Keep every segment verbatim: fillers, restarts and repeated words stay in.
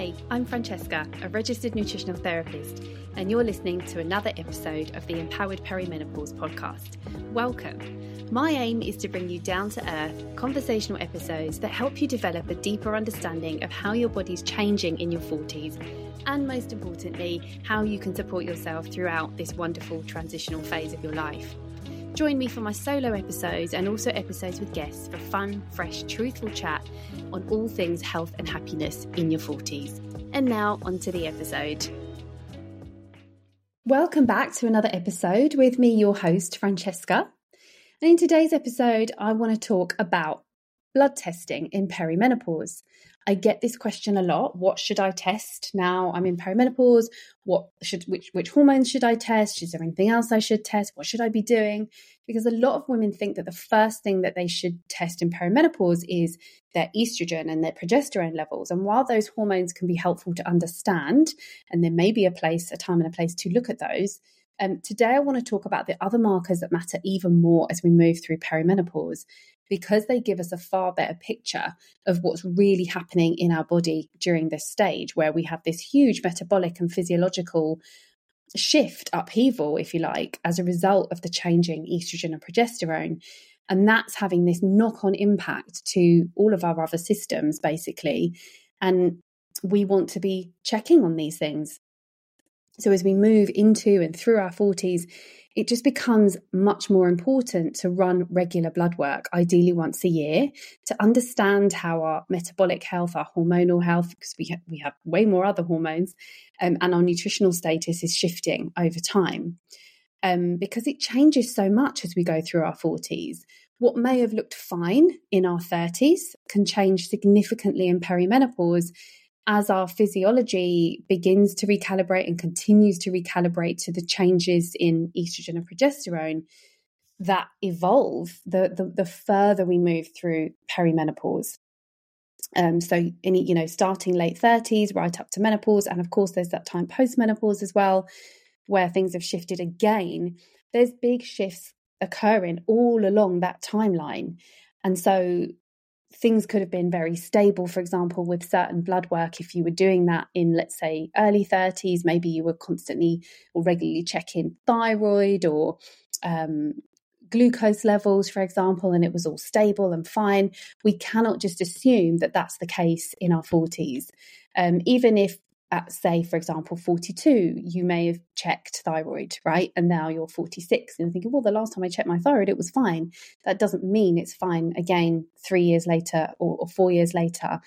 Hi, I'm Francesca, a registered nutritional therapist, and you're listening to another episode of the Empowered Perimenopause podcast. Welcome. My aim is to bring you down-to-earth, conversational episodes that help you develop a deeper understanding of how your body's changing in your forties, and most importantly, how you can support yourself throughout this wonderful transitional phase of your life. Join me for my solo episodes and also episodes with guests for fun, fresh, truthful chat on all things health and happiness in your forties. And now onto the episode. Welcome back to another episode with me, your host, Francesca. And in today's episode, I want to talk about blood testing in perimenopause. I get this question a lot. What should I test now I'm in perimenopause? What should which which hormones should I test? Is there anything else I should test? What should I be doing? Because a lot of women think that the first thing that they should test in perimenopause is their estrogen and their progesterone levels. And while those hormones can be helpful to understand, and there may be a place, a time and a place to look at those, um, today I want to talk about the other markers that matter even more as we move through perimenopause, because they give us a far better picture of what's really happening in our body during this stage, where we have this huge metabolic and physiological shift, upheaval, if you like, as a result of the changing estrogen and progesterone. And that's having this knock-on impact to all of our other systems, basically. And we want to be checking on these things. So as we move into and through our forties, it just becomes much more important to run regular blood work, ideally once a year, to understand how our metabolic health, our hormonal health, because we have, we have way more other hormones, um, and our nutritional status is shifting over time. Um, because it changes so much as we go through our forties. What may have looked fine in our thirties can change significantly in perimenopause, as our physiology begins to recalibrate and continues to recalibrate to the changes in estrogen and progesterone that evolve the, the, the further we move through perimenopause. Um, so, in, you know, starting late thirties, right up to menopause. And of course, there's that time post-menopause as well, where things have shifted again. There's big shifts occurring all along that timeline. And so things could have been very stable, for example, with certain blood work. If you were doing that in, let's say, early thirties, maybe you were constantly or regularly checking thyroid or um, glucose levels, for example, and it was all stable and fine. We cannot just assume that that's the case in our forties. Um, even if at, say, for example, forty-two, you may have checked thyroid, right? And now you're forty-six and you're thinking, well, the last time I checked my thyroid, it was fine. That doesn't mean it's fine again three years later or, or four years later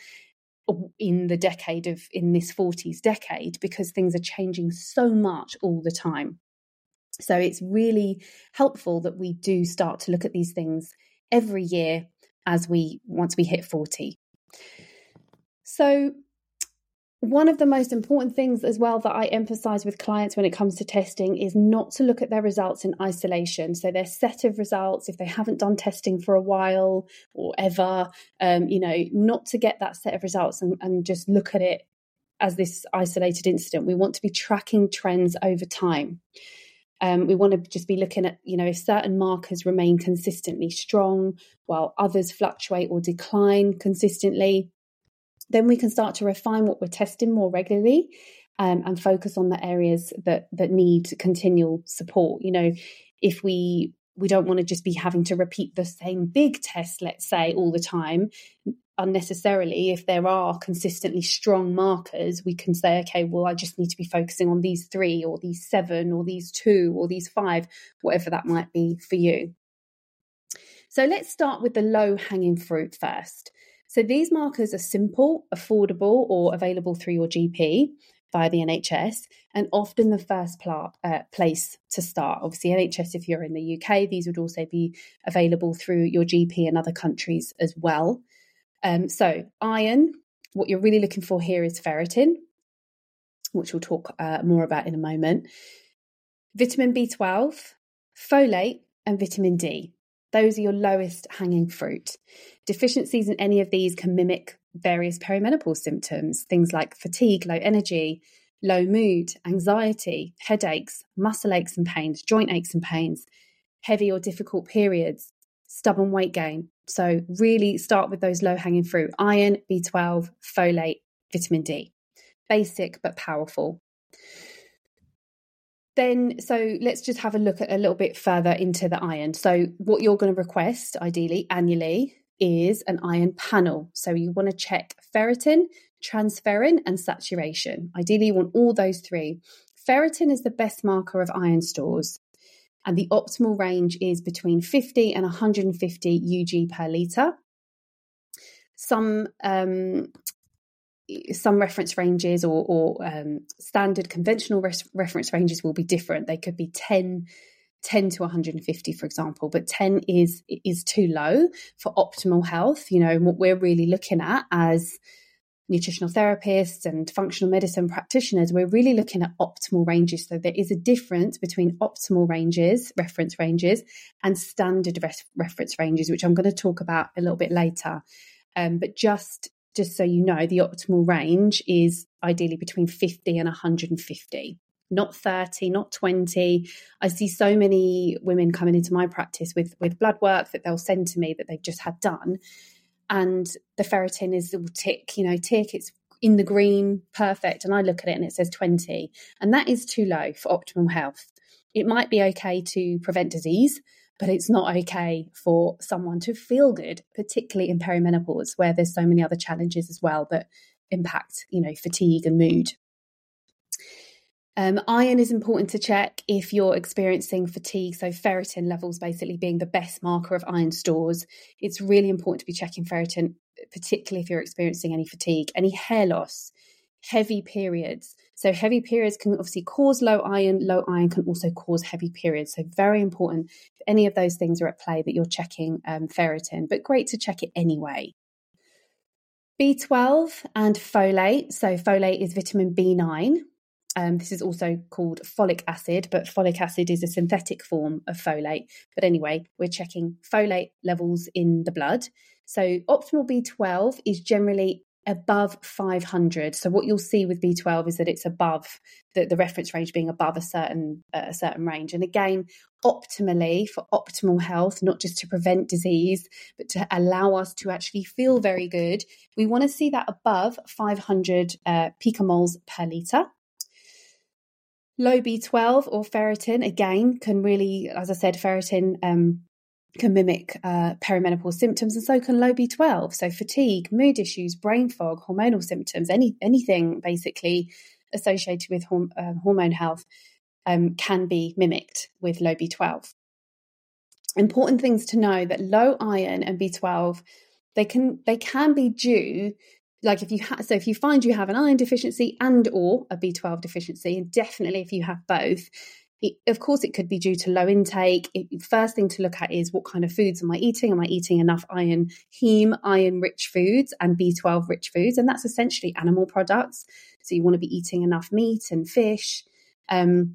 in the decade of, in this forties decade, because things are changing so much all the time. So it's really helpful that we do start to look at these things every year as we, once we hit forty. So one of the most important things as well that I emphasize with clients when it comes to testing is not to look at their results in isolation. So their set of results, if they haven't done testing for a while or ever, um, you know, not to get that set of results and, and just look at it as this isolated incident. We want to be tracking trends over time. Um, we want to just be looking at, you know, if certain markers remain consistently strong while others fluctuate or decline consistently, then we can start to refine what we're testing more regularly, um, and focus on the areas that that need continual support. You know, if we we don't want to just be having to repeat the same big test, let's say, all the time unnecessarily. If there are consistently strong markers, we can say, okay, well, I just need to be focusing on these three or these seven or these two or these five, whatever that might be for you. So let's start with the low-hanging fruit first. So these markers are simple, affordable, or available through your G P via the N H S, and often the first pla- uh, place to start. Obviously, N H S, if you're in the U K, these would also be available through your G P in other countries as well. Um, so iron, what you're really looking for here is ferritin, which we'll talk uh, more about in a moment. Vitamin B twelve, folate, and vitamin D. Those are your lowest hanging fruit. Deficiencies in any of these can mimic various perimenopause symptoms, things like fatigue, low energy, low mood, anxiety, headaches, muscle aches and pains, joint aches and pains, heavy or difficult periods, stubborn weight gain. So really start with those low hanging fruit: iron, B twelve, folate, vitamin D. basic but powerful. Then, so let's just have a look at a little bit further into the iron. So what you're going to request, ideally, annually, is an iron panel. So you want to check ferritin, transferrin, and saturation. Ideally, you want all those three. Ferritin is the best marker of iron stores, and the optimal range is between fifty and one hundred fifty U G per litre. Some um, some reference ranges or, or um, standard conventional res- reference ranges will be different. They could be ten, ten to one hundred fifty, for example, but ten is is too low for optimal health. You know, what we're really looking at as nutritional therapists and functional medicine practitioners, we're really looking at optimal ranges. So there is a difference between optimal ranges, reference ranges, and standard res- reference ranges, which I'm going to talk about a little bit later. Um, but just Just so you know, the optimal range is ideally between fifty and one hundred fifty, not thirty, not twenty. I see so many women coming into my practice with, with blood work that they'll send to me that they've just had done. And the ferritin is will tick, you know, tick, it's in the green, perfect. And I look at it and it says twenty. And that is too low for optimal health. It might be okay to prevent disease, but it's not okay for someone to feel good, particularly in perimenopause, where there's so many other challenges as well that impact, you know, fatigue and mood. Um, iron is important to check if you're experiencing fatigue. So ferritin levels basically being the best marker of iron stores. It's really important to be checking ferritin, particularly if you're experiencing any fatigue, any hair loss, heavy periods. So heavy periods can obviously cause low iron. Low iron can also cause heavy periods. So very important if any of those things are at play that you're checking um, ferritin, but great to check it anyway. B twelve and folate. So folate is vitamin B nine. Um, this is also called folic acid, but folic acid is a synthetic form of folate. But anyway, we're checking folate levels in the blood. So optimal B twelve is generally above five hundred. So what you'll see with B twelve is that it's above the, the reference range being above a certain uh, a certain range. And again, optimally for optimal health, not just to prevent disease, but to allow us to actually feel very good, we want to see that above five hundred uh, picomoles per litre. Low B twelve or ferritin, again, can really, as I said, ferritin um, can mimic uh, perimenopause symptoms, and so can low B twelve. So fatigue, mood issues, brain fog, hormonal symptoms, any anything basically associated with horm- uh, hormone health um, can be mimicked with low B twelve. Important things to know that low iron and B twelve, they can they can be due. Like if you ha- so if you find you have an iron deficiency and or a B twelve deficiency, and definitely if you have both, it, of course it could be due to low intake. It, first thing to look at is what kind of foods am I eating? Am I eating enough iron, heme, iron-rich foods and B twelve-rich foods? And that's essentially animal products. So you want to be eating enough meat and fish. Um,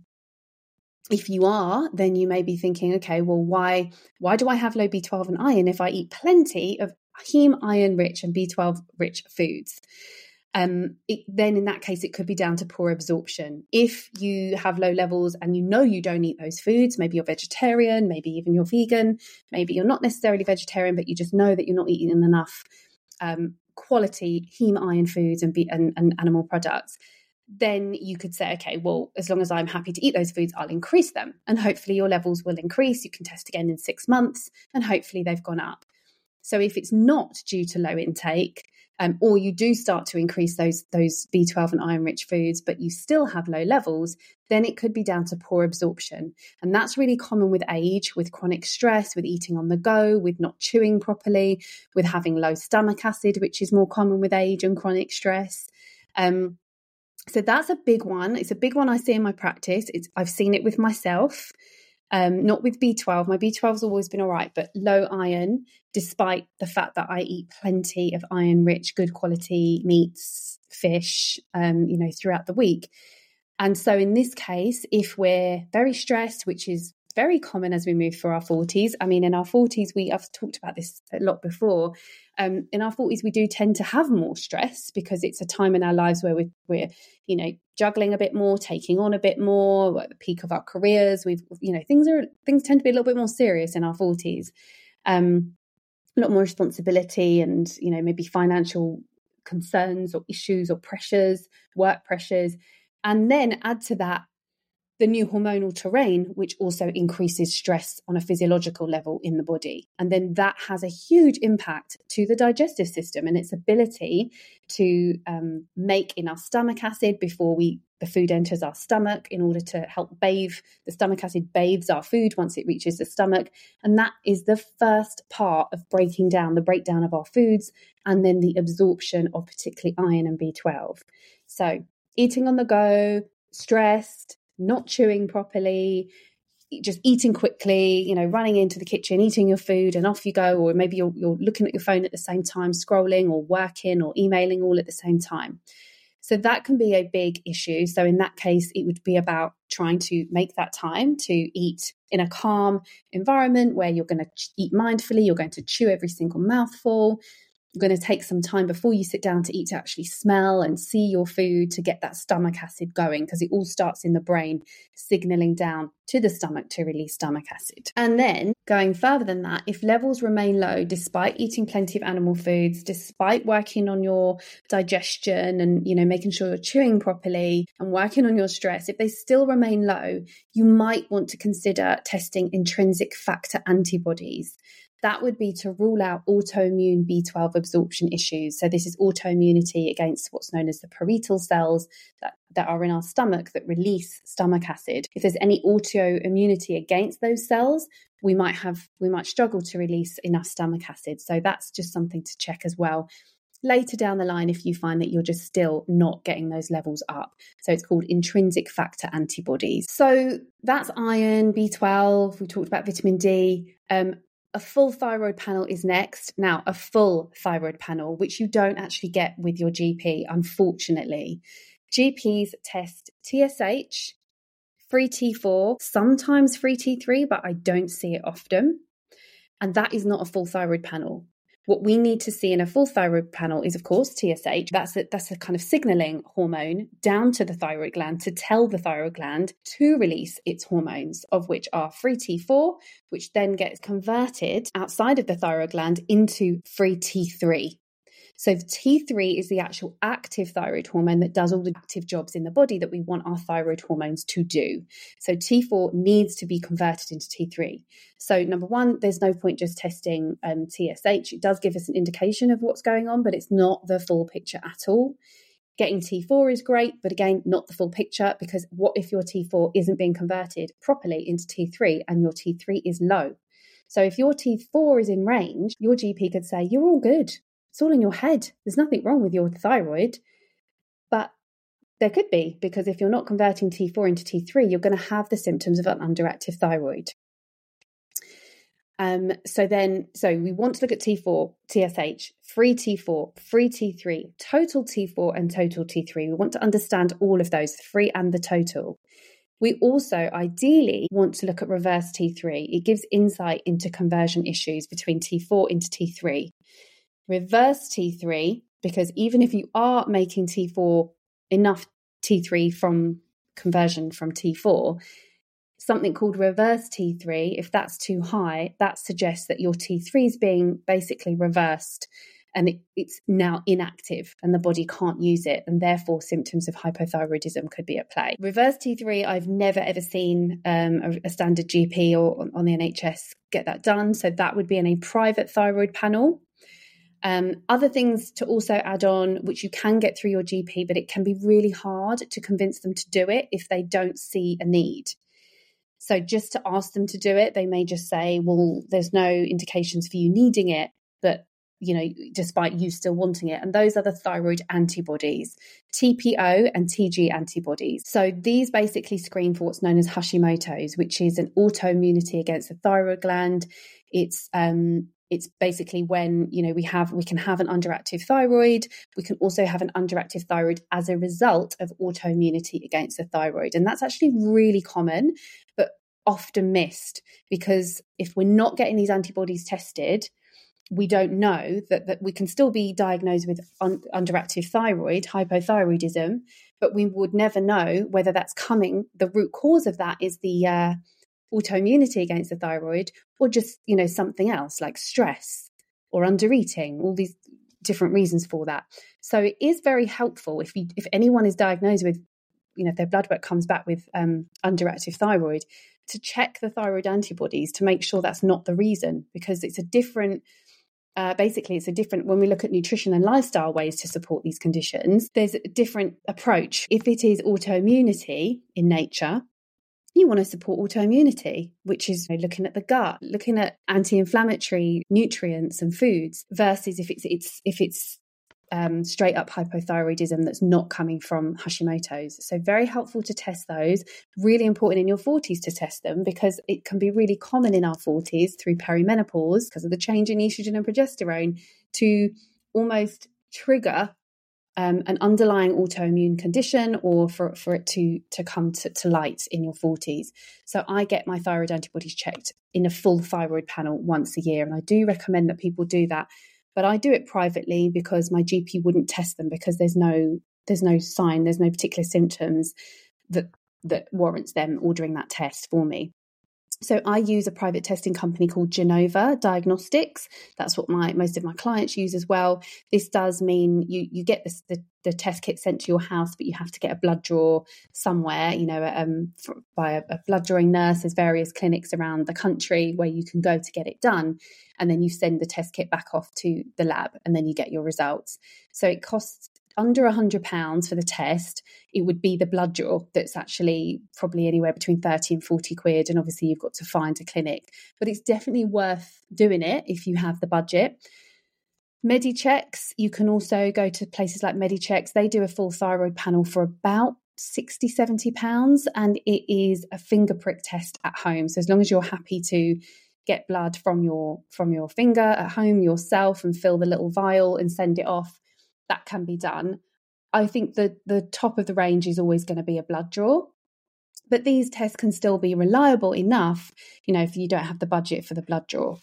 if you are, then you may be thinking, okay, well, why why do I have low B twelve and iron if I eat plenty of heme, iron-rich and B twelve-rich foods? Um, it, then in that case, it could be down to poor absorption. If you have low levels and you know you don't eat those foods, maybe you're vegetarian, maybe even you're vegan, maybe you're not necessarily vegetarian, but you just know that you're not eating enough um, quality heme iron foods and, be, and, and animal products, then you could say, okay, well, as long as I'm happy to eat those foods, I'll increase them. And hopefully your levels will increase. You can test again in six months and hopefully they've gone up. So if it's not due to low intake, um, or you do start to increase those, those B twelve and iron-rich foods, but you still have low levels, then it could be down to poor absorption. And that's really common with age, with chronic stress, with eating on the go, with not chewing properly, with having low stomach acid, which is more common with age and chronic stress. Um, so that's a big one. It's a big one I see in my practice. It's, I've seen it with myself. Um, not with B twelve. My B twelve's always been all right, but low iron, despite the fact that I eat plenty of iron-rich, good quality meats, fish, um, you know, throughout the week. And so in this case, if we're very stressed, which is very common as we move through our forties. I mean, in our forties, we I've talked about this a lot before. Um, in our forties, we do tend to have more stress because it's a time in our lives where we're, we're, you know, juggling a bit more, taking on a bit more. We're at the peak of our careers. We've, you know, things are things tend to be a little bit more serious in our forties. Um, a lot more responsibility, and you know, maybe financial concerns or issues or pressures, work pressures, and then add to that the new hormonal terrain, which also increases stress on a physiological level in the body. And then that has a huge impact to the digestive system and its ability to um, make enough stomach acid before we the food enters our stomach in order to help bathe. The stomach acid bathes our food once it reaches the stomach. And that is the first part of breaking down, the breakdown of our foods, and then the absorption of particularly iron and B twelve. So eating on the go, stressed, not chewing properly, just eating quickly, you know, running into the kitchen, eating your food and off you go. Or maybe you're, you're looking at your phone at the same time, scrolling or working or emailing all at the same time. So that can be a big issue. So in that case, it would be about trying to make that time to eat in a calm environment where you're going to eat mindfully, you're going to chew every single mouthful. You're going to take some time before you sit down to eat to actually smell and see your food to get that stomach acid going, because it all starts in the brain, signaling down to the stomach to release stomach acid. And then going further than that, if levels remain low, despite eating plenty of animal foods, despite working on your digestion and, you know, making sure you're chewing properly and working on your stress, if they still remain low, you might want to consider testing intrinsic factor antibodies. That would be to rule out autoimmune B twelve absorption issues. So this is autoimmunity against what's known as the parietal cells that, that are in our stomach that release stomach acid. If there's any autoimmunity against those cells, we might have we might struggle to release enough stomach acid. So that's just something to check as well later down the line if you find that you're just still not getting those levels up. So it's called intrinsic factor antibodies. So that's iron, B twelve. We talked about vitamin D. Um, A full thyroid panel is next. Now, a full thyroid panel, which you don't actually get with your G P, unfortunately. G Ps test T S H, free T four, sometimes free T three, but I don't see it often. And that is not a full thyroid panel. What we need to see in a full thyroid panel is, of course, T S H. That's a, that's a kind of signaling hormone down to the thyroid gland to tell the thyroid gland to release its hormones, of which are free T four, which then gets converted outside of the thyroid gland into free T three. So the T three is the actual active thyroid hormone that does all the active jobs in the body that we want our thyroid hormones to do. So T four needs to be converted into T three. So number one, there's no point just testing um, T S H. It does give us an indication of what's going on, but it's not the full picture at all. Getting T four is great, but again, not the full picture, because what if your T four isn't being converted properly into T three and your T three is low? So if your T four is in range, your G P could say, you're all good. It's all in your head. There's nothing wrong with your thyroid. But there could be, because if you're not converting T four into T three, you're going to have the symptoms of an underactive thyroid. Um, so then, so we want to look at T four, T S H, free T four, free T three, total T four and total T three. We want to understand all of those, the free and the total. We also ideally want to look at reverse T three. It gives insight into conversion issues between T four into T three. Reverse T three, because even if you are making T four enough T three from conversion from T four, something called reverse T three, if that's too high, that suggests that your T three is being basically reversed and it, it's now inactive and the body can't use it, and therefore symptoms of hypothyroidism could be at play. Reverse T three, I've never ever seen um, a, a standard G P or on the N H S get that done, so that would be in a private thyroid panel. Um, other things to also add on, which you can get through your G P, but it can be really hard to convince them to do it if they don't see a need. So just to ask them to do it, they may just say, well, there's no indications for you needing it, but, you know, despite you still wanting it. And those are the thyroid antibodies, T P O and T G antibodies. So these basically screen for what's known as Hashimoto's, which is an autoimmunity against the thyroid gland. It's, um, It's basically when, you know, we have, we can have an underactive thyroid. We can also have an underactive thyroid as a result of autoimmunity against the thyroid. And that's actually really common, but often missed, because if we're not getting these antibodies tested, we don't know that, that we can still be diagnosed with un- underactive thyroid, hypothyroidism, but we would never know whether that's coming. The root cause of that is the, uh, autoimmunity against the thyroid, or just, you know, something else like stress or undereating, all these different reasons for that. So it is very helpful if you, if anyone is diagnosed with, you know, if their blood work comes back with um, underactive thyroid, to check the thyroid antibodies to make sure that's not the reason, because it's a different, uh, basically it's a different, when we look at nutrition and lifestyle ways to support these conditions, there's a different approach. If it is autoimmunity in nature, you want to support autoimmunity, which is, you know, looking at the gut, looking at anti-inflammatory nutrients and foods, versus if it's it's if it's um, straight up hypothyroidism that's not coming from Hashimoto's. So very helpful to test those. Really important in your forties to test them, because it can be really common in our forties through perimenopause because of the change in estrogen and progesterone to almost trigger Um, an underlying autoimmune condition, or for, for it to, to come to, to light in your forties. So I get my thyroid antibodies checked in a full thyroid panel once a year. And I do recommend that people do that. But I do it privately because my G P wouldn't test them, because there's no there's no sign, there's no particular symptoms that that warrants them ordering that test for me. So I use a private testing company called Genova Diagnostics. That's what my most of my clients use as well. This does mean you you get this, the the test kit sent to your house, but you have to get a blood draw somewhere, you know, um, for, by a, a blood drawing nurse. There's various clinics around the country where you can go to get it done. And then you send the test kit back off to the lab, and then you get your results. So it costs under one hundred pounds for the test. It would be the blood draw that's actually probably anywhere between thirty and forty quid. And obviously you've got to find a clinic, but it's definitely worth doing it if you have the budget. Medichecks, you can also go to places like Medichecks. They do a full thyroid panel for about sixty, seventy pounds, and it is a finger prick test at home. So as long as you're happy to get blood from your from your finger at home yourself and fill the little vial and send it off, that can be done. I think that the top of the range is always going to be a blood draw, but these tests can still be reliable enough, you know, if you don't have the budget for the blood draw.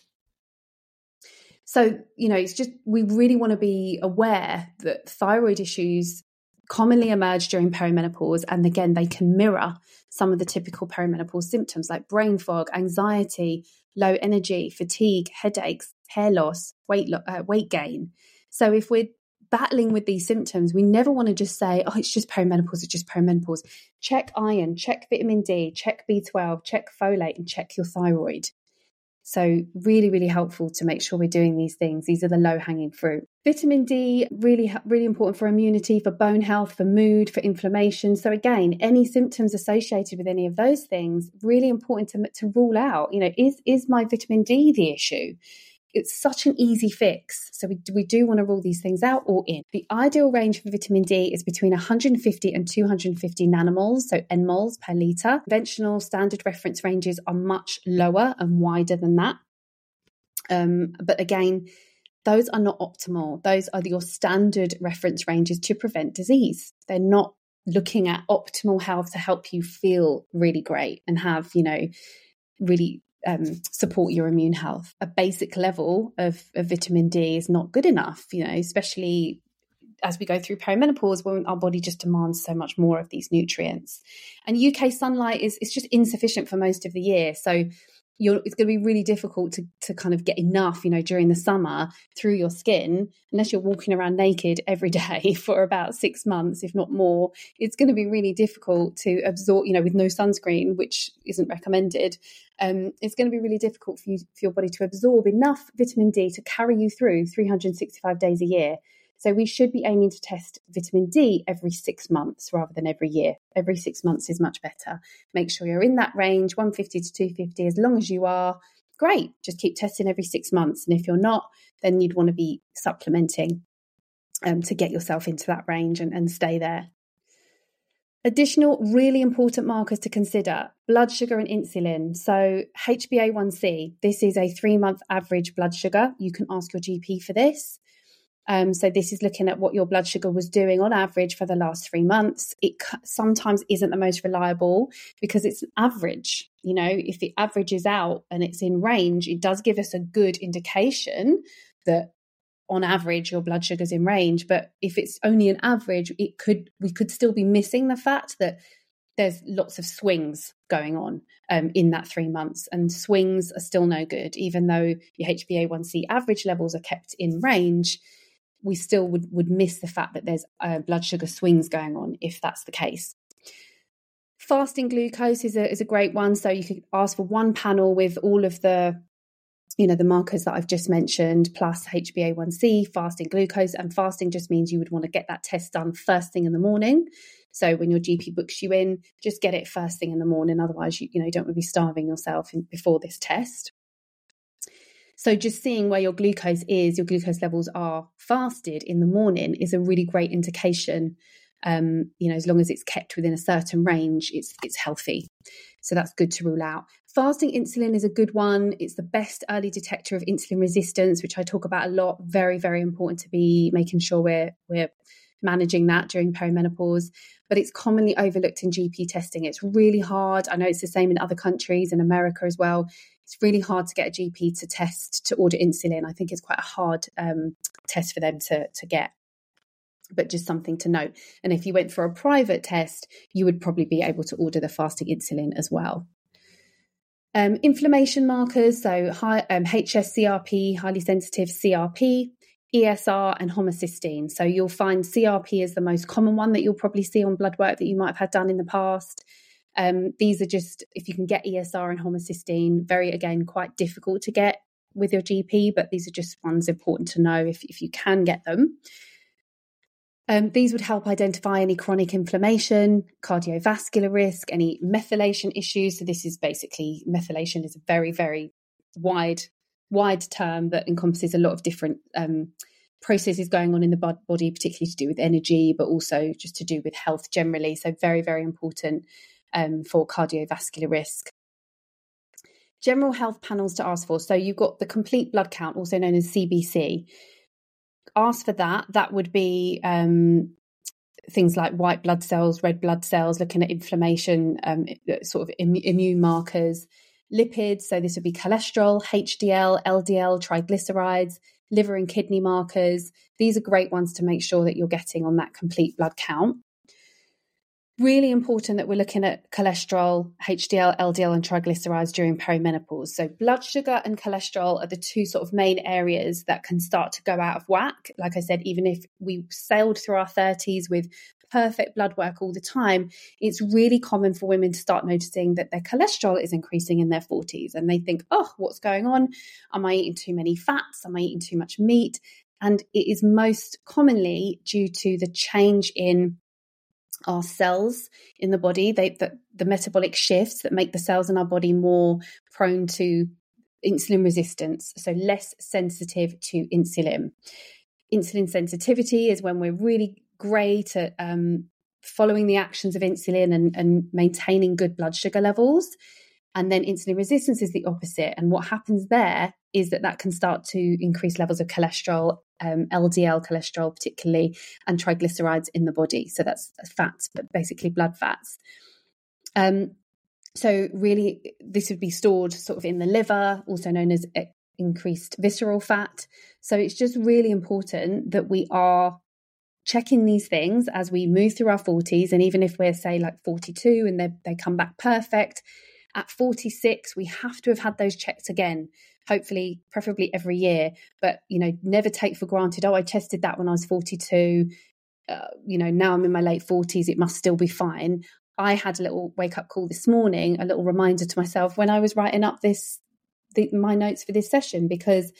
So, you know, it's just, we really want to be aware that thyroid issues commonly emerge during perimenopause. And again, they can mirror some of the typical perimenopause symptoms like brain fog, anxiety, low energy, fatigue, headaches, hair loss, weight, lo- uh, weight gain. So if we're battling with these symptoms, we never want to just say, oh, it's just perimenopause, it's just perimenopause. Check iron, check vitamin D, check B twelve, check folate, and check your thyroid. So really, really helpful to make sure we're doing these things. These are the low-hanging fruit. Vitamin D, really, really important for immunity, for bone health, for mood, for inflammation. So again, any symptoms associated with any of those things, really important to, to rule out, you know, is, is my vitamin D the issue? It's such an easy fix. So we, we do want to rule these things out or in. The ideal range for vitamin D is between one hundred fifty and two hundred fifty nanomoles, so nmoles per litre. Conventional standard reference ranges are much lower and wider than that. Um, but again, those are not optimal. Those are your standard reference ranges to prevent disease. They're not looking at optimal health to help you feel really great and have, you know, really Um, support your immune health. A basic level of, of vitamin D is not good enough, you know, especially as we go through perimenopause when our body just demands so much more of these nutrients. And U K sunlight is, is just insufficient for most of the year. So you're, it's going to be really difficult to, to kind of get enough, you know, during the summer through your skin, unless you're walking around naked every day for about six months, if not more. It's going to be really difficult to absorb, you know, with no sunscreen, which isn't recommended. Um, it's going to be really difficult for you, for your body to absorb enough vitamin D to carry you through three hundred sixty-five days a year. So we should be aiming to test vitamin D every six months rather than every year. Every six months is much better. Make sure you're in that range, one fifty to two fifty. As long as you are, great. Just keep testing every six months. And if you're not, then you'd want to be supplementing um, to get yourself into that range and, and stay there. Additional really important markers to consider: blood sugar and insulin. So H b A one C, this is a three-month average blood sugar. You can ask your G P for this. Um, so this is looking at what your blood sugar was doing on average for the last three months. It sometimes isn't the most reliable because it's an average. You know, if it averages out and it's in range, it does give us a good indication that on average your blood sugar's in range. But if it's only an average, it could we could still be missing the fact that there's lots of swings going on um, in that three months. And swings are still no good, even though your H b A one C average levels are kept in range. we still would, would miss the fact that there's uh, blood sugar swings going on if that's the case. Fasting glucose is a, is a great one. So you could ask for one panel with all of the, you know, the markers that I've just mentioned, plus H b A one c, fasting glucose. And fasting just means you would want to get that test done first thing in the morning. So when your G P books you in, just get it first thing in the morning. Otherwise, you, you know, you don't want to be starving yourself in, before this test. So just seeing where your glucose is, your glucose levels are fasted in the morning is a really great indication. Um, you know, as long as it's kept within a certain range, it's it's healthy. So that's good to rule out. Fasting insulin is a good one. It's the best early detector of insulin resistance, which I talk about a lot. Very, very important to be making sure we're we're managing that during perimenopause. But it's commonly overlooked in G P testing. It's really hard. I know it's the same in other countries, in America as well. It's really hard to get a G P to test, to order insulin. I think it's quite a hard um, test for them to, to get. But just something to note. And if you went for a private test, you would probably be able to order the fasting insulin as well. Um, inflammation markers, so high, um, H S C R P, highly sensitive C R P, E S R and homocysteine. So you'll find C R P is the most common one that you'll probably see on blood work that you might have had done in the past. Um, these are just, if you can get E S R and homocysteine, very, again, quite difficult to get with your G P, but these are just ones important to know if, if you can get them. Um, these would help identify any chronic inflammation, cardiovascular risk, any methylation issues. So this is basically, methylation is a very, very wide, wide term that encompasses a lot of different um, processes going on in the body, particularly to do with energy, but also just to do with health generally. So very, very important um, for cardiovascular risk. General health panels to ask for. So you've got the complete blood count, also known as C B C. Ask for that. That would be um, things like white blood cells, red blood cells, looking at inflammation, um, sort of Im- immune markers, lipids. So this would be cholesterol, H D L, L D L, triglycerides, liver and kidney markers. These are great ones to make sure that you're getting on that complete blood count. Really important that we're looking at cholesterol, H D L, L D L and triglycerides during perimenopause. So blood sugar and cholesterol are the two sort of main areas that can start to go out of whack. Like I said, even if we sailed through our thirties with perfect blood work all the time, it's really common for women to start noticing that their cholesterol is increasing in their forties. And they think, oh, what's going on? Am I eating too many fats? Am I eating too much meat? And it is most commonly due to the change in our cells in the body, they the, the metabolic shifts that make the cells in our body more prone to insulin resistance, so less sensitive to insulin. Insulin sensitivity is when we're really great at um, following the actions of insulin and, and maintaining good blood sugar levels. And then insulin resistance is the opposite. And what happens there is that that can start to increase levels of cholesterol, um, L D L cholesterol particularly, and triglycerides in the body. So that's fats, but basically blood fats. Um, so really, this would be stored sort of in the liver, also known as increased visceral fat. So it's just really important that we are checking these things as we move through our forties. And even if we're, say, like forty-two and they they come back perfect, at forty-six, we have to have had those checked again, hopefully, preferably every year. But, you know, never take for granted, oh, I tested that when I was forty-two. Uh, you know, now I'm in my late forties, it must still be fine. I had a little wake-up call this morning, a little reminder to myself when I was writing up this, the, my notes for this session, because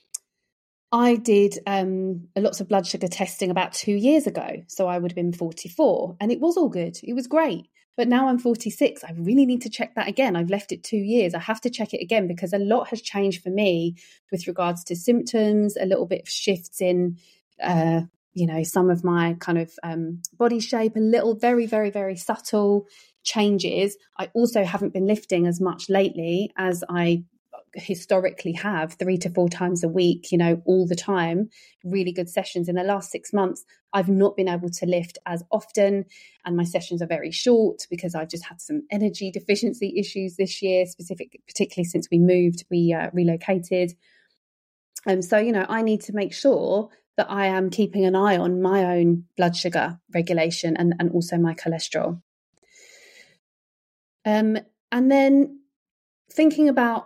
I did um, lots of blood sugar testing about two years ago. So I would have been forty-four and it was all good. It was great. But now I'm forty-six. I really need to check that again. I've left it two years. I have to check it again because a lot has changed for me with regards to symptoms, a little bit of shifts in, uh, you know, some of my kind of um, body shape, a little very, very, very subtle changes. I also haven't been lifting as much lately as I historically have, three to four times a week, you know, all the time, really good sessions. In the last six months, I've not been able to lift as often, and my sessions are very short because I've just had some energy deficiency issues this year, specific, particularly since we moved, we uh, relocated. And so, you know, I need to make sure that I am keeping an eye on my own blood sugar regulation and, and also my cholesterol. Um, and then thinking about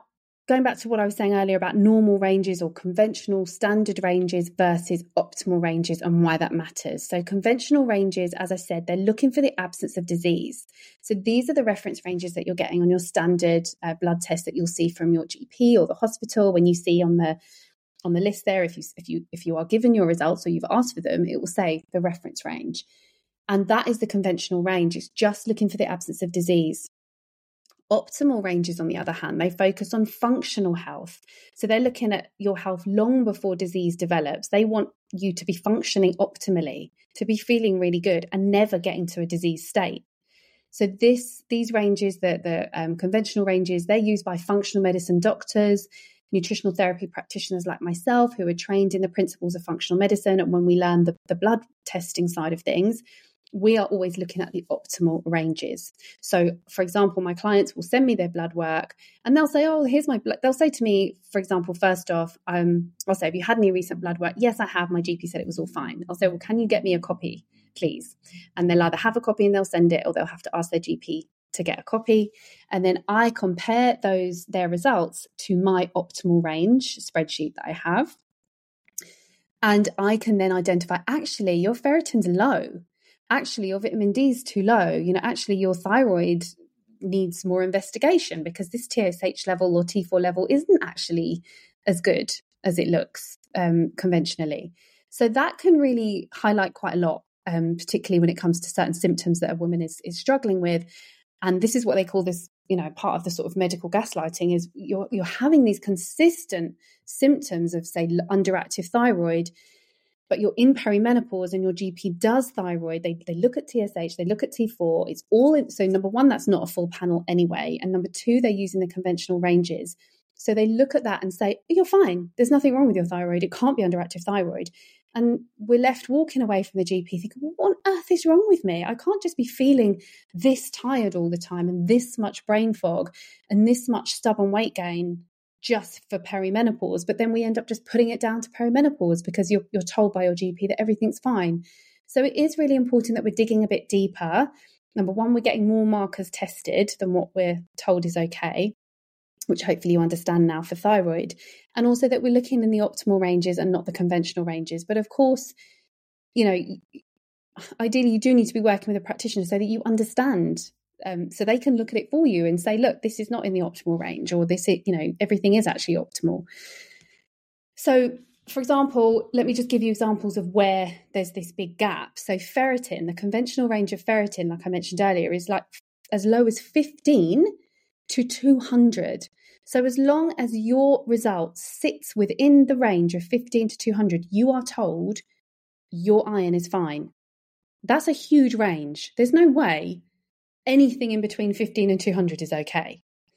going back to what I was saying earlier about normal ranges or conventional standard ranges versus optimal ranges and why that matters. So conventional ranges, as I said, they're looking for the absence of disease. So these are the reference ranges that you're getting on your standard uh, blood test that you'll see from your G P or the hospital. When you see on the on the list there, if you if you if you are given your results or you've asked for them, it will say the reference range. And that is the conventional range. It's just looking for the absence of disease. Optimal ranges, on the other hand, they focus on functional health. So they're looking at your health long before disease develops. They want you to be functioning optimally, to be feeling really good and never getting to a disease state. So this, these ranges, the, the um, conventional ranges, they're used by functional medicine doctors, nutritional therapy practitioners like myself, who are trained in the principles of functional medicine. And when we learn the, the blood testing side of things, we are always looking at the optimal ranges. So, for example, my clients will send me their blood work and they'll say, oh, here's my blood. They'll say to me, for example, first off, um, I'll say, have you had any recent blood work? Yes, I have. My G P said it was all fine. I'll say, well, can you get me a copy, please? And they'll either have a copy and they'll send it, or they'll have to ask their G P to get a copy. And then I compare those, their results to my optimal range spreadsheet that I have. And I can then identify, actually, your ferritin's low. Actually, your vitamin D is too low. You know, actually, your thyroid needs more investigation because this T S H level or T four level isn't actually as good as it looks um, conventionally. So that can really highlight quite a lot, um, particularly when it comes to certain symptoms that a woman is, is struggling with. And this is what they call this, you know, part of the sort of medical gaslighting is you're you're having these consistent symptoms of, say, underactive thyroid, but you're in perimenopause and your G P does thyroid. They they look at T S H, they look at T four. It's all in, so number one, that's not a full panel anyway. And number two, they're using the conventional ranges. So they look at that and say, you're fine. There's nothing wrong with your thyroid. It can't be underactive thyroid. And we're left walking away from the G P thinking, well, what on earth is wrong with me? I can't just be feeling this tired all the time and this much brain fog and this much stubborn weight gain just for perimenopause. But then we end up just putting it down to perimenopause because you're, you're told by your G P that everything's fine. So it is really important that we're digging a bit deeper. Number one, we're getting more markers tested than what we're told is okay, which hopefully you understand now for thyroid. And also that we're looking in the optimal ranges and not the conventional ranges. But of course, you know, ideally you do need to be working with a practitioner so that you understand, um, so they can look at it for you and say, look, this is not in the optimal range, or this, is, you know, everything is actually optimal. So, for example, let me just give you examples of where there's this big gap. So ferritin, the conventional range of ferritin, like I mentioned earlier, is like as low as fifteen to two hundred. So as long as your result sits within the range of fifteen to two hundred, you are told your iron is fine. That's a huge range. There's no way anything in between fifteen and two hundred is okay.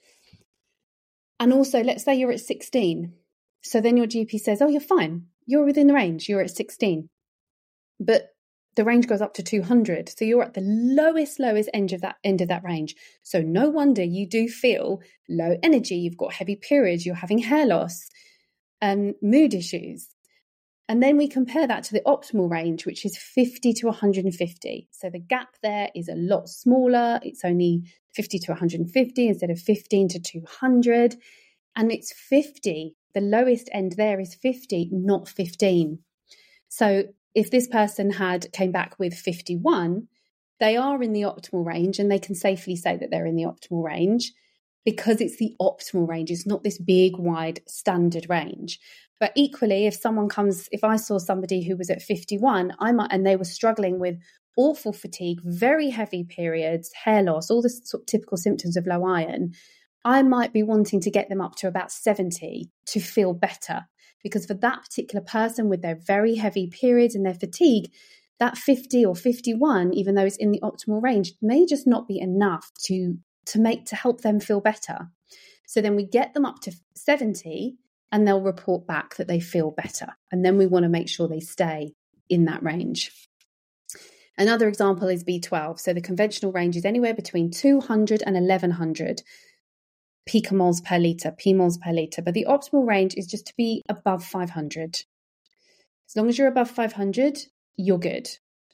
And also, let's say you're at sixteen. So then your G P says, oh, you're fine. You're within the range. You're at sixteen. But the range goes up to two hundred. So you're at the lowest, lowest end of that end of that range. So no wonder you do feel low energy. You've got heavy periods. You're having hair loss and mood issues. And then we compare that to the optimal range, which is fifty to one hundred fifty. So the gap there is a lot smaller. It's only fifty to one hundred fifty instead of fifteen to two hundred. And it's fifty. The lowest end there is fifty, not fifteen. So if this person had came back with fifty-one, they are in the optimal range and they can safely say that they're in the optimal range because it's the optimal range. It's not this big, wide standard range. But equally, if someone comes, if I saw somebody who was at fifty-one, I might, and they were struggling with awful fatigue, very heavy periods, hair loss, all the sort of typical symptoms of low iron, I might be wanting to get them up to about seventy to feel better. Because for that particular person with their very heavy periods and their fatigue, that fifty or fifty-one, even though it's in the optimal range, may just not be enough to, to make to help them feel better. So then we get them up to seventy and they'll report back that they feel better. And then we want to make sure they stay in that range. Another example is B twelve. So the conventional range is anywhere between two hundred and eleven hundred picomoles per litre, pmoles per litre. But the optimal range is just to be above five hundred. As long as you're above five hundred, you're good.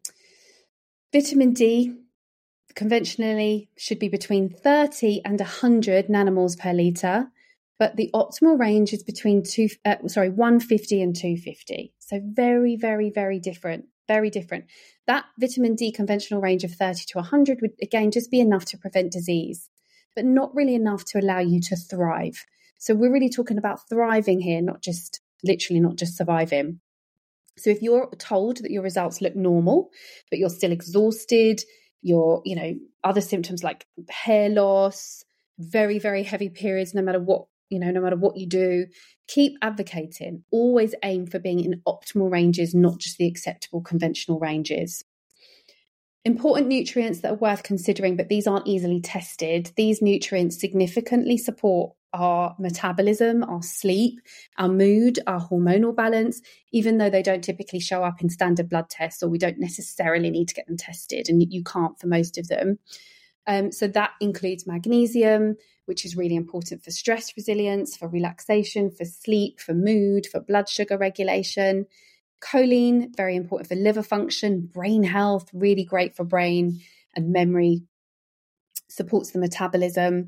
Vitamin D conventionally should be between thirty and one hundred nanomoles per litre. but the optimal range is between two, uh, sorry, one fifty and two fifty. So very, very, very different, very different. That vitamin D conventional range of thirty to one hundred would, again, just be enough to prevent disease, but not really enough to allow you to thrive. So we're really talking about thriving here, not just literally not just surviving. So if you're told that your results look normal, but you're still exhausted, you're, you know, other symptoms like hair loss, very, very heavy periods, no matter what, you know, no matter what you do, keep advocating. Always aim for being in optimal ranges, not just the acceptable conventional ranges. Important nutrients that are worth considering, but these aren't easily tested. These nutrients significantly support our metabolism, our sleep, our mood, our hormonal balance, even though they don't typically show up in standard blood tests, or we don't necessarily need to get them tested, and you can't for most of them. Um, so that includes magnesium, which is really important for stress resilience, for relaxation, for sleep, for mood, for blood sugar regulation. Choline, very important for liver function, brain health, really great for brain and memory, supports the metabolism.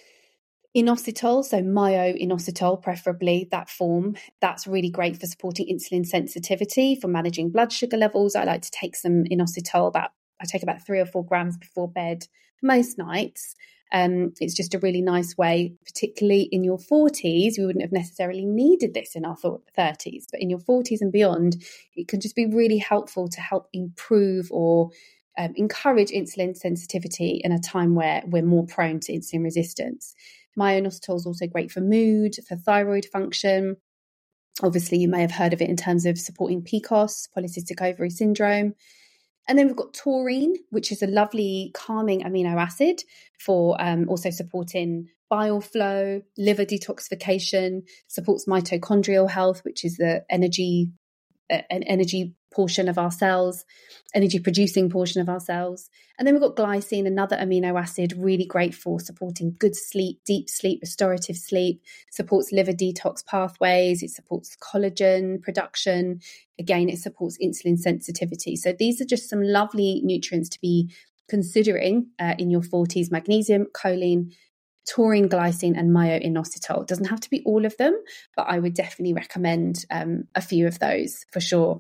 Inositol, so myo-inositol preferably, that form, that's really great for supporting insulin sensitivity, for managing blood sugar levels. I like to take some inositol, about I take about three or four grams before bed most nights. Um, it's just a really nice way, particularly in your forties. We wouldn't have necessarily needed this in our thirties, but in your forties and beyond, it can just be really helpful to help improve or um, encourage insulin sensitivity in a time where we're more prone to insulin resistance. Myo-inositol is also great for mood, for thyroid function. Obviously, you may have heard of it in terms of supporting P C O S, polycystic ovary syndrome. And then we've got taurine, which is a lovely calming amino acid for um, also supporting bile flow, liver detoxification, supports mitochondrial health, which is the energy, uh, an energy portion of our cells, energy producing portion of our cells. And then we've got glycine, another amino acid, really great for supporting good sleep, deep sleep, restorative sleep, supports liver detox pathways, it supports collagen production. Again, it supports insulin sensitivity. So these are just some lovely nutrients to be considering uh, in your forties: magnesium, choline, taurine, glycine, and myo-inositol. It doesn't have to be all of them, but I would definitely recommend um, a few of those for sure.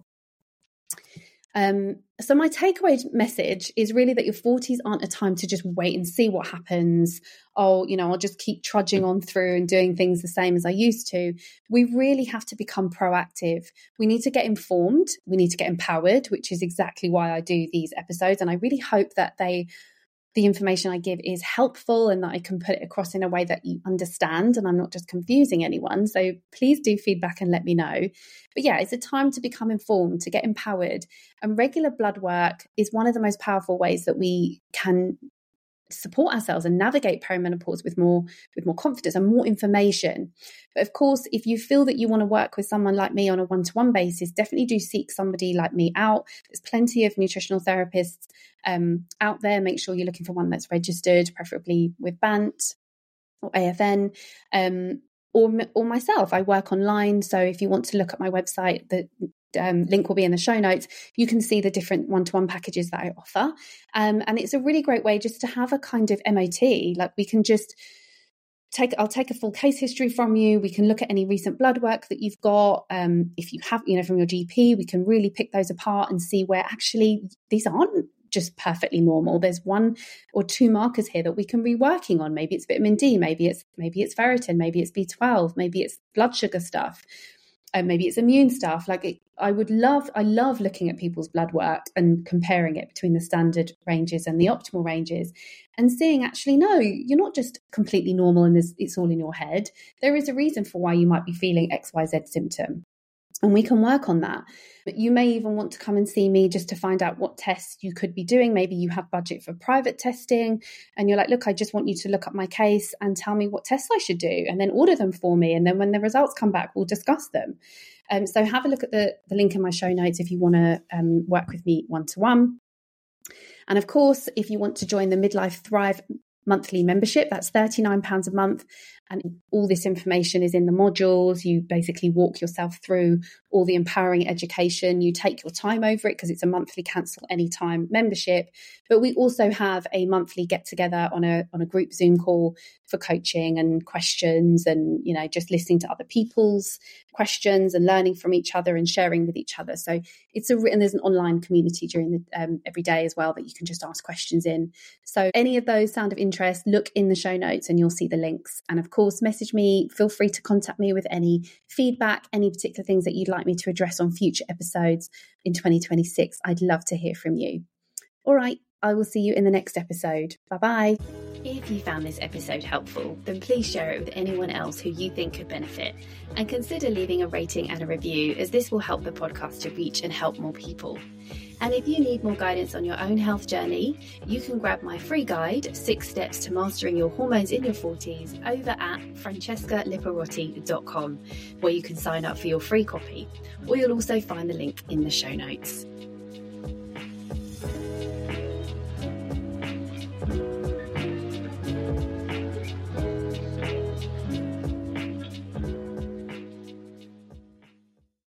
Um, so my takeaway message is really that your forties aren't a time to just wait and see what happens. Oh, you know, I'll just keep trudging on through and doing things the same as I used to. We really have to become proactive. We need to get informed. We need to get empowered, which is exactly why I do these episodes. And I really hope that they the information I give is helpful and that I can put it across in a way that you understand and I'm not just confusing anyone. So please do feedback and let me know. But yeah, it's a time to become informed, to get empowered. And regular blood work is one of the most powerful ways that we can support ourselves and navigate perimenopause with more with more confidence and more information. But of course, if you feel that you want to work with someone like me on a one-to-one basis, definitely do seek somebody like me out. There's plenty of nutritional therapists um, out there. Make sure you're looking for one that's registered, preferably with B A N T or A F N. Um, or, or myself, I work online. So if you want to look at my website, the Um, link will be in the show notes. You can see the different one-to-one packages that I offer. Um, and it's a really great way just to have a kind of M O T. Like we can just take, I'll take a full case history from you. We can look at any recent blood work that you've got. Um, if you have, you know, from your G P, we can really pick those apart and see where actually these aren't just perfectly normal. There's one or two markers here that we can be working on. Maybe it's vitamin D, maybe it's, maybe it's ferritin, maybe it's B twelve, maybe it's blood sugar stuff. And maybe it's immune stuff. Like it, I would love, I love looking at people's blood work and comparing it between the standard ranges and the optimal ranges and seeing actually, no, you're not just completely normal and this, it's all in your head. There is a reason for why you might be feeling X Y Z symptom. And we can work on that. But you may even want to come and see me just to find out what tests you could be doing. Maybe you have budget for private testing and you're like, look, I just want you to look up my case and tell me what tests I should do and then order them for me. And then when the results come back, we'll discuss them. Um, so have a look at the, the link in my show notes if you want to um, work with me one-to-one. And of course, if you want to join the Midlife Thrive monthly membership. That's thirty-nine pounds a month. And all this information is in the modules. You basically walk yourself through all the empowering education. You take your time over it because it's a monthly cancel anytime membership. But we also have a monthly get together on a on a group Zoom call for coaching and questions, and, you know, just listening to other people's questions and learning from each other and sharing with each other. So it's a and there's an online community during the um, every day as well that you can just ask questions in. So any of those sound of interest, look in the show notes and you'll see the links. And of course, message me. Feel free to contact me with any feedback, any particular things that you'd like me to address on future episodes in twenty twenty-six. I'd love to hear from you. All right, I will see you in the next episode. Bye-bye. If you found this episode helpful, then please share it with anyone else who you think could benefit. And consider leaving a rating and a review, as this will help the podcast to reach and help more people. And if you need more guidance on your own health journey, you can grab my free guide, Six Steps to Mastering Your Hormones in Your forties, over at francesca liparotti dot com, where you can sign up for your free copy, or you'll also find the link in the show notes.